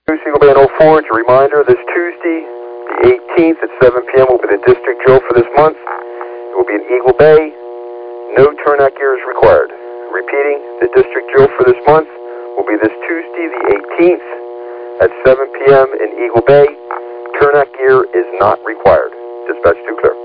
Eagle Bay 04, it's a reminder, this Tuesday, the 18th at 7 p.m. will be the district drill for this month. It will be in Eagle Bay. No turnout gear is required. Repeating, the district drill for this month will be this Tuesday, the 18th at 7 p.m. in Eagle Bay. Turnout gear is not required. Dispatch 2 clear.